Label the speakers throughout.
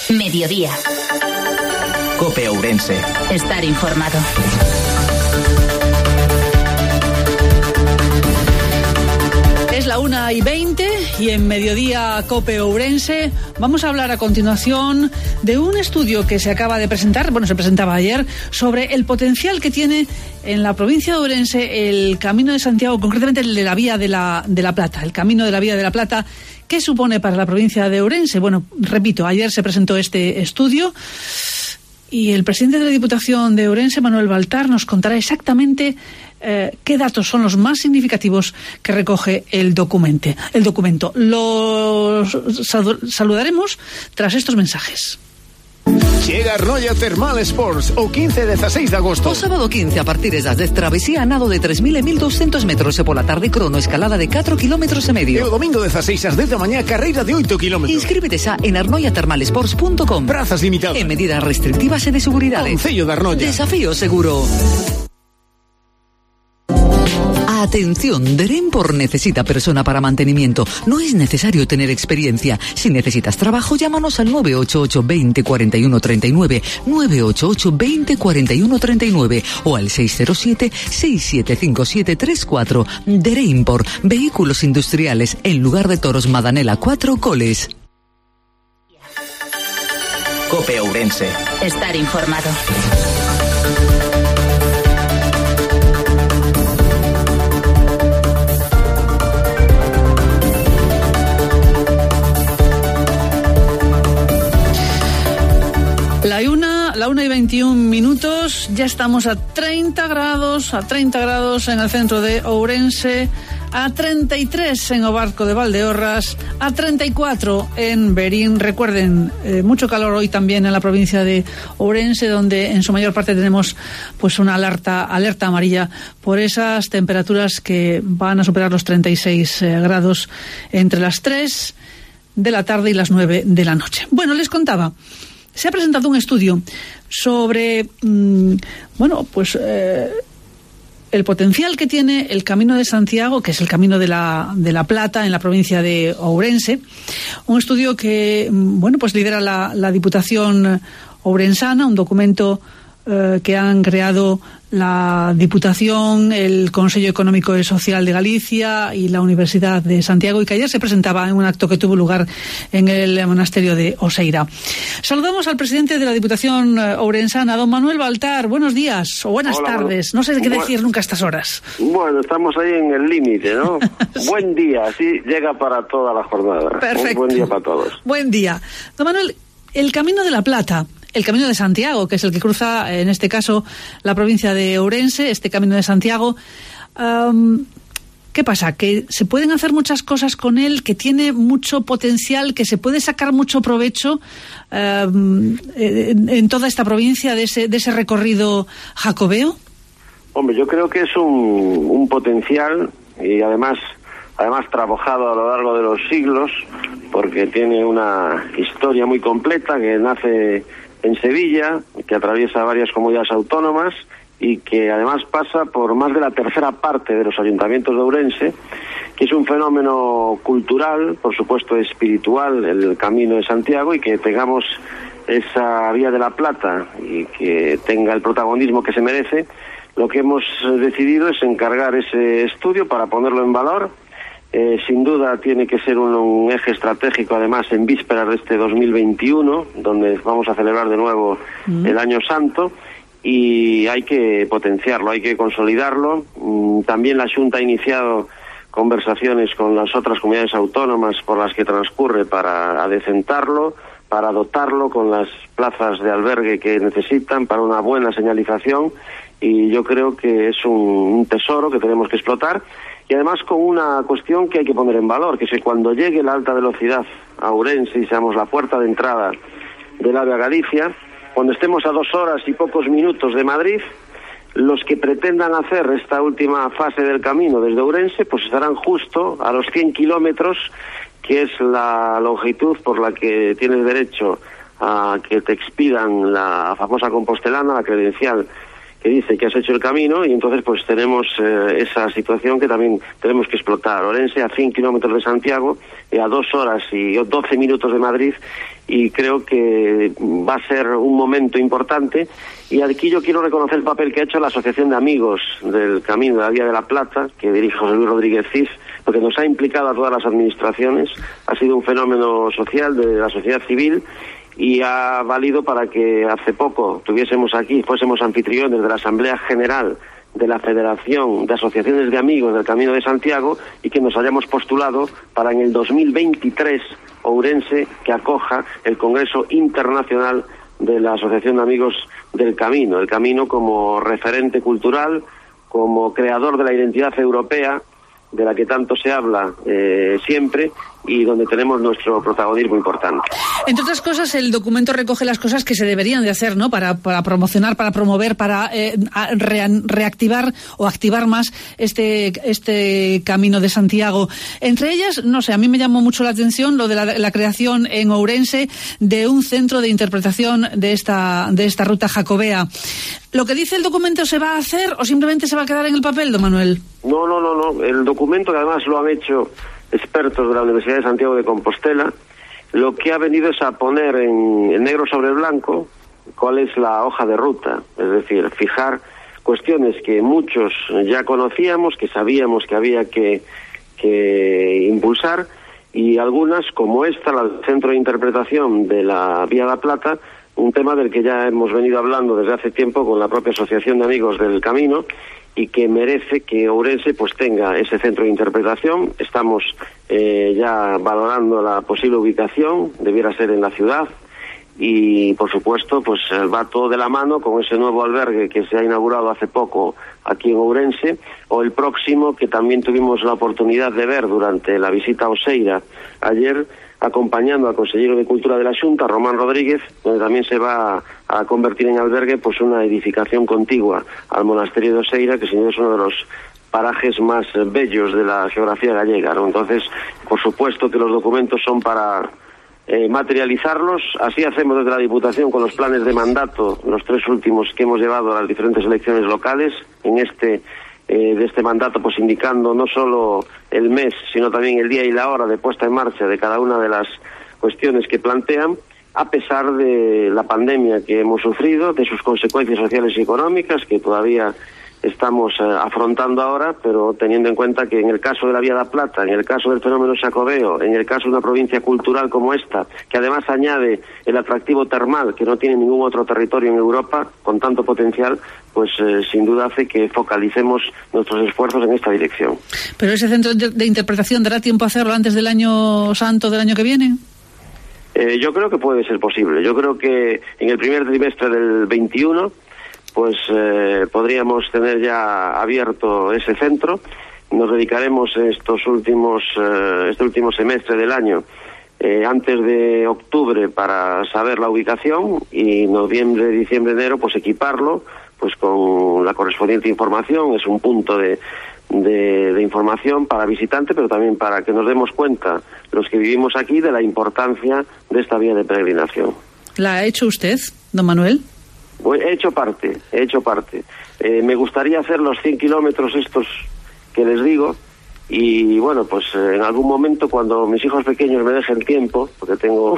Speaker 1: Mediodía.
Speaker 2: COPE Ourense.
Speaker 1: Estar informado.
Speaker 3: Es la 1:20 y en Mediodía COPE Ourense vamos a hablar a continuación de un estudio que se acaba de presentar, se presentaba ayer, sobre el potencial que tiene en la provincia de Ourense el Camino de Santiago, concretamente el de la Vía de la Plata, el Camino de la Vía de la Plata. ¿Qué supone para la provincia de Ourense? Bueno, repito, ayer se presentó este estudio y el presidente de la Diputación de Ourense, Manuel Baltar, nos contará exactamente qué datos son los más significativos que recoge el documento. Los saludaremos tras estos mensajes.
Speaker 4: Chega Arnoia Termal Sports o 15 e 16 de agosto.
Speaker 5: O sábado 15 a partir das 10 travesía a nado de 3.000 e 1.200 metros e pola tarde crono escalada de 4 kilómetros e medio.
Speaker 4: E o domingo 16 ás 10 da mañá carreira de 8 kilómetros.
Speaker 5: Inscríbete xa en arnoiatermalsports.com.
Speaker 4: Prazas limitadas.
Speaker 5: E medidas restrictivas e de seguridade.
Speaker 4: Concello de Arnoia.
Speaker 5: Desafío seguro. Atención, Derempor necesita persona para mantenimiento. No es necesario tener experiencia. Si necesitas trabajo, llámanos al 988 20 41 39, 988 20 41 39 o al 607 6757 34. Derempor, vehículos industriales en lugar de toros Madanela 4 Coles.
Speaker 2: COPE Ourense.
Speaker 1: Estar informado.
Speaker 3: La 1:21, ya estamos a 30 grados en el centro de Ourense, a 33 en o Barco de Valdeorras, a 34 en Berín. Recuerden, mucho calor hoy también en la provincia de Ourense, donde en su mayor parte tenemos pues una alerta amarilla por esas temperaturas que van a superar los 36 grados entre las 3 de la tarde y las 9 de la noche. Bueno, les contaba. Se ha presentado un estudio sobre, el potencial que tiene el Camino de Santiago, que es el Camino de la Plata en la provincia de Ourense. Un estudio que, lidera la Diputación Ourensana, un documento que han creado la Diputación, el Consejo Económico y Social de Galicia y la Universidad de Santiago, y que ayer se presentaba en un acto que tuvo lugar en el monasterio de Oseira. Saludamos al presidente de la Diputación Ourensana, don Manuel Baltar. Buenos días o buenas tardes. No sé qué decir nunca a estas horas.
Speaker 6: Bueno, estamos ahí en el límite, ¿no? Sí. Buen día, así llega para toda la jornada.
Speaker 3: Perfecto.
Speaker 6: Buen día para todos. Buen
Speaker 3: día. Don Manuel, el Camino de la Plata, el Camino de Santiago, que es el que cruza, en este caso, la provincia de Ourense, este Camino de Santiago. ¿Qué pasa? Que se pueden hacer muchas cosas con él, que tiene mucho potencial, que se puede sacar mucho provecho en toda esta provincia de ese recorrido jacobeo.
Speaker 6: Hombre, yo creo que es un potencial y además trabajado a lo largo de los siglos, porque tiene una historia muy completa que nace en Sevilla, que atraviesa varias comunidades autónomas y que además pasa por más de la tercera parte de los ayuntamientos de Ourense, que es un fenómeno cultural, por supuesto espiritual, el Camino de Santiago, y que tengamos esa Vía de la Plata y que tenga el protagonismo que se merece. Lo que hemos decidido es encargar ese estudio para ponerlo en valor. Sin duda tiene que ser un eje estratégico, además en vísperas de este 2021, donde vamos a celebrar de nuevo el Año Santo, y hay que potenciarlo, hay que consolidarlo. También la Xunta ha iniciado conversaciones con las otras comunidades autónomas por las que transcurre para adecentarlo, para dotarlo con las plazas de albergue que necesitan, para una buena señalización, y yo creo que es un tesoro que tenemos que explotar. Y además con una cuestión que hay que poner en valor, que es que cuando llegue la alta velocidad a Ourense y seamos la puerta de entrada del AVE a Galicia, cuando estemos a 2 horas y pocos minutos de Madrid, los que pretendan hacer esta última fase del camino desde Ourense, pues estarán justo a los 100 kilómetros, que es la longitud por la que tienes derecho a que te expidan la famosa compostelana, la credencial que dice que has hecho el camino, y entonces pues tenemos esa situación que también tenemos que explotar. Ourense, a 100 kilómetros de Santiago, a 2 horas y 12 minutos de Madrid, y creo que va a ser un momento importante. Y aquí yo quiero reconocer el papel que ha hecho la Asociación de Amigos del Camino de la Vía de la Plata, que dirige José Luis Rodríguez Cif, porque nos ha implicado a todas las administraciones. Ha sido un fenómeno social de la sociedad civil, y ha valido para que hace poco fuésemos anfitriones de la Asamblea General de la Federación de Asociaciones de Amigos del Camino de Santiago, y que nos hayamos postulado para en el 2023 Ourense que acoja el Congreso Internacional de la Asociación de Amigos del Camino, el Camino como referente cultural, como creador de la identidad europea, de la que tanto se habla siempre, y donde tenemos nuestro protagonismo importante.
Speaker 3: Entre otras cosas, el documento recoge las cosas que se deberían de hacer, ¿no?, para promocionar, para promover, para reactivar o activar más este Camino de Santiago. Entre ellas, no sé, a mí me llamó mucho la atención lo de la creación en Ourense de un centro de interpretación de esta ruta jacobea. ¿Lo que dice el documento se va a hacer o simplemente se va a quedar en el papel, don Manuel?
Speaker 6: No. El documento, que además lo han hecho expertos de la Universidad de Santiago de Compostela, lo que ha venido es a poner en negro sobre blanco cuál es la hoja de ruta, es decir, fijar cuestiones que muchos ya conocíamos, que sabíamos que había que impulsar, y algunas, como esta, la del Centro de Interpretación de la Vía de la Plata, un tema del que ya hemos venido hablando desde hace tiempo con la propia Asociación de Amigos del Camino, y que merece que Ourense pues tenga ese centro de interpretación. Estamos ya valorando la posible ubicación, debiera ser en la ciudad, y por supuesto pues va todo de la mano con ese nuevo albergue que se ha inaugurado hace poco aquí en Ourense, o el próximo que también tuvimos la oportunidad de ver durante la visita a Oseira ayer, acompañando al consejero de Cultura de la Xunta, Román Rodríguez, donde también se va a convertir en albergue pues una edificación contigua al monasterio de Oseira, que sin duda es uno de los parajes más bellos de la geografía gallega, ¿no? Entonces, por supuesto que los documentos son para materializarlos. Así hacemos desde la Diputación con los planes de mandato, los 3 últimos que hemos llevado a las diferentes elecciones locales, de este mandato, pues indicando no solo el mes, sino también el día y la hora de puesta en marcha de cada una de las cuestiones que plantean, a pesar de la pandemia que hemos sufrido, de sus consecuencias sociales y económicas que todavía estamos afrontando ahora, pero teniendo en cuenta que en el caso de la Vía de la Plata, en el caso del fenómeno xacobeo, en el caso de una provincia cultural como esta, que además añade el atractivo termal que no tiene ningún otro territorio en Europa con tanto potencial, pues sin duda hace que focalicemos nuestros esfuerzos en esta dirección.
Speaker 3: ¿Pero ese centro de interpretación dará tiempo a hacerlo antes del año santo del año que viene?
Speaker 6: Yo creo que puede ser posible. Yo creo que en el primer trimestre del 21 pues podríamos tener ya abierto ese centro. Nos dedicaremos este último semestre del año, antes de octubre, para saber la ubicación, y noviembre, diciembre, enero, pues equiparlo pues con la correspondiente información. Es un punto de información para visitante, pero también para que nos demos cuenta, los que vivimos aquí, de la importancia de esta vía de peregrinación.
Speaker 3: ¿La ha hecho usted, don Manuel?
Speaker 6: He hecho parte. Me gustaría hacer los 100 kilómetros estos que les digo, y bueno, pues en algún momento, cuando mis hijos pequeños me dejen tiempo, porque tengo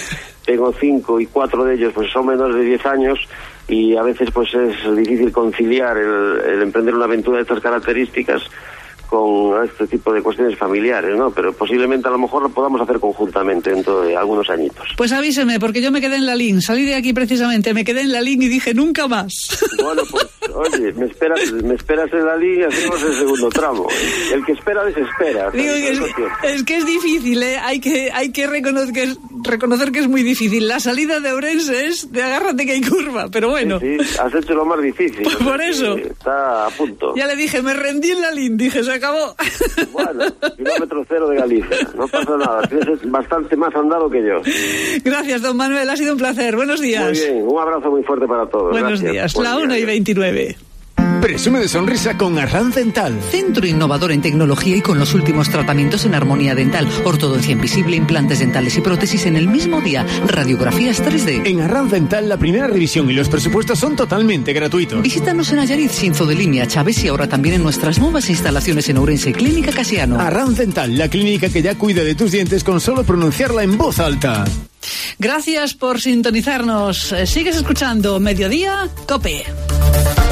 Speaker 6: 5 y 4 de ellos pues son menores de 10 años, y a veces pues es difícil conciliar el emprender una aventura de estas características con este tipo de cuestiones familiares, ¿no? Pero posiblemente a lo mejor lo podamos hacer conjuntamente dentro de algunos añitos.
Speaker 3: Pues avíseme, porque yo me quedé en Lalín, salí de aquí precisamente, me quedé en Lalín y dije nunca más.
Speaker 6: Bueno, pues oye, me esperas en Lalín y hacemos el segundo tramo. El que espera desespera.
Speaker 3: Digo que es que es difícil, ¿eh? Hay que reconocer que es muy difícil. La salida de Ourense es de agárrate que hay curva, pero bueno.
Speaker 6: Sí, has hecho lo más difícil.
Speaker 3: Pues por eso.
Speaker 6: Está a punto.
Speaker 3: Ya le dije, me rendí en Lalín, dije, se acabó.
Speaker 6: Bueno, kilómetro cero de Galicia, no pasa nada, tienes bastante más andado que yo.
Speaker 3: Gracias, don Manuel, ha sido un placer, buenos días.
Speaker 6: Muy bien, un abrazo muy fuerte para todos.
Speaker 3: Buenos días, la 1:29.
Speaker 4: Presume de sonrisa con Arranz Dental.
Speaker 5: Centro innovador en tecnología y con los últimos tratamientos en armonía dental, ortodoncia invisible, implantes dentales y prótesis en el mismo día, radiografías 3D.
Speaker 4: En Arranz Dental la primera revisión y los presupuestos son totalmente gratuitos.
Speaker 5: Visítanos en Allariz, Cinzo de Limia, Chávez y ahora también en nuestras nuevas instalaciones en Ourense, Clínica Casiano.
Speaker 4: Arranz Dental, la clínica que ya cuida de tus dientes con solo pronunciarla en voz alta.
Speaker 3: Gracias por sintonizarnos. Sigues escuchando Mediodía COPE.